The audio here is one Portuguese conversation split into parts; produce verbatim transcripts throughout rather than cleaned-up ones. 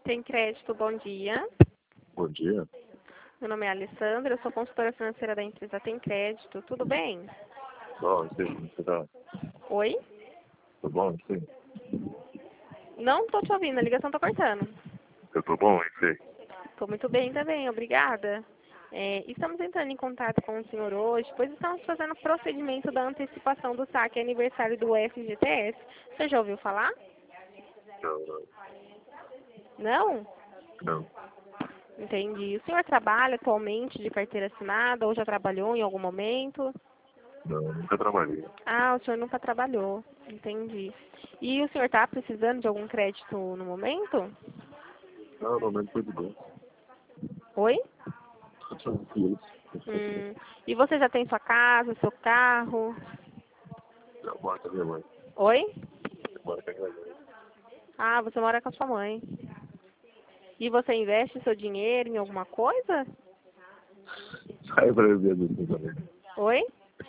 Tem crédito, bom dia. Bom dia. Meu nome é Alessandra, eu sou consultora financeira da empresa Tem Crédito. Tudo bem? Bom, sim, como você tá? Oi? Tudo bom, sim? Não tô te ouvindo, a ligação tá cortando. Eu tô bom, e você? Tô muito bem também, obrigada. É, estamos entrando em contato com o senhor hoje, pois estamos fazendo o procedimento da antecipação do saque aniversário do F G T S. Você já ouviu falar? Não, não. Não? Não, Entendi. O senhor trabalha atualmente de carteira assinada ou já trabalhou em algum momento? não, nunca trabalhei. Ah, o senhor nunca trabalhou. Entendi. E o senhor está precisando de algum crédito no momento? Não, no momento foi de bom. Oi? Tô tranquilo. Hum. E você já tem sua casa, seu carro? Eu moro com a minha mãe. Oi? Eu moro com a minha mãe. Ah, você mora com a sua mãe. E você investe seu dinheiro em alguma coisa? Sai pra beber assim também. Oi?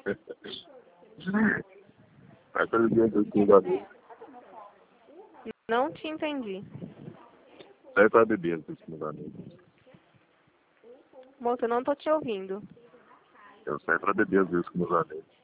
Sai pra beber assim também. Não te entendi. Sai pra beber assim também. Moça, eu não tô te ouvindo. Eu saio pra beber às vezes com meus amigos.